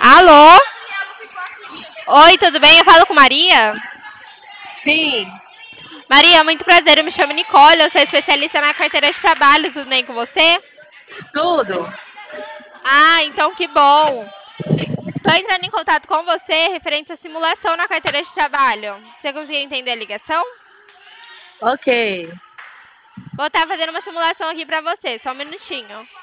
Alô? Oi, tudo bem? Eu falo com Maria? Sim, Maria, muito prazer. Eu me chamo Nicole, eu sou especialista na carteira de trabalho. Tudo bem com você? tudo. Ah, então que bom. Estou entrando em contato com você referente à simulação na carteira de trabalho. Você conseguiu entender a ligação? Ok. Vou estar fazendo uma simulação aqui para você, só um minutinho.